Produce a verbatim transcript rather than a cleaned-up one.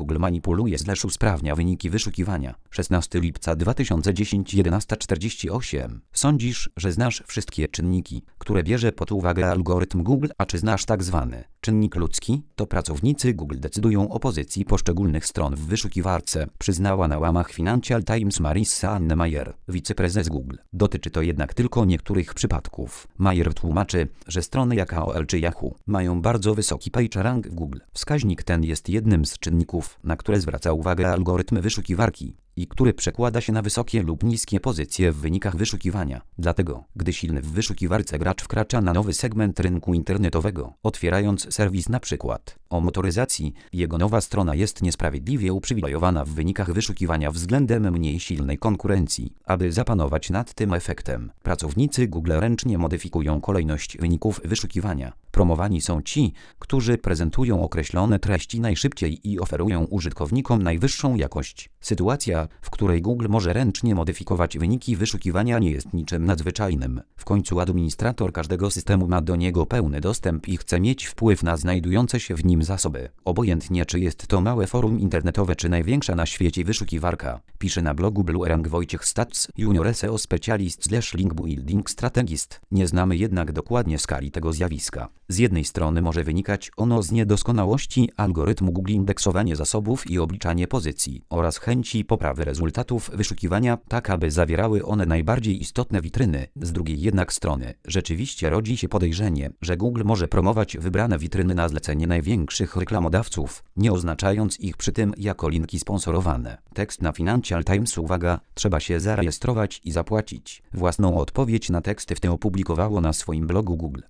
Google manipuluje slash usprawnia wyniki wyszukiwania. szesnastego lipca dwa tysiące dziesiątego jedenaście czterdzieści osiem. Sądzisz, że znasz wszystkie czynniki, które bierze pod uwagę algorytm Google, a czy znasz tak zwany czynnik ludzki? To pracownicy Google decydują o pozycji poszczególnych stron w wyszukiwarce, przyznała na łamach Financial Times Marissa Anne Mayer, wiceprezes Google. Dotyczy to jednak tylko niektórych przypadków. Mayer tłumaczy, że strony jak A O L czy Yahoo mają bardzo wysoki PageRank w Google. Wskaźnik ten jest jednym z czynników, na które zwraca uwagę algorytm wyszukiwarki i który przekłada się na wysokie lub niskie pozycje w wynikach wyszukiwania. Dlatego, gdy silny w wyszukiwarce gracz wkracza na nowy segment rynku internetowego, otwierając serwis na przykład o motoryzacji, jego nowa strona jest niesprawiedliwie uprzywilejowana w wynikach wyszukiwania względem mniej silnej konkurencji. Aby zapanować nad tym efektem, pracownicy Google ręcznie modyfikują kolejność wyników wyszukiwania. Promowani są ci, którzy prezentują określone treści najszybciej i oferują użytkownikom najwyższą jakość. Sytuacja, w której Google może ręcznie modyfikować wyniki wyszukiwania, nie jest niczym nadzwyczajnym. W końcu administrator każdego systemu ma do niego pełny dostęp i chce mieć wpływ na znajdujące się w nim zasoby. Obojętnie czy jest to małe forum internetowe czy największa na świecie wyszukiwarka, pisze na blogu Bluerang Wojciech Stats, junior S E O specjalist slash link building strategist. Nie znamy jednak dokładnie skali tego zjawiska. Z jednej strony może wynikać ono z niedoskonałości algorytmu Google indeksowanie zasobów i obliczanie pozycji oraz chęci poprawy rezultatów wyszukiwania, tak aby zawierały one najbardziej istotne witryny. Z drugiej jednak strony rzeczywiście rodzi się podejrzenie, że Google może promować wybrane witryny na zlecenie największych reklamodawców, nie oznaczając ich przy tym jako linki sponsorowane. Tekst na Financial Times. Uwaga, trzeba się zarejestrować i zapłacić. Własną odpowiedź na teksty w tym opublikowało na swoim blogu Google.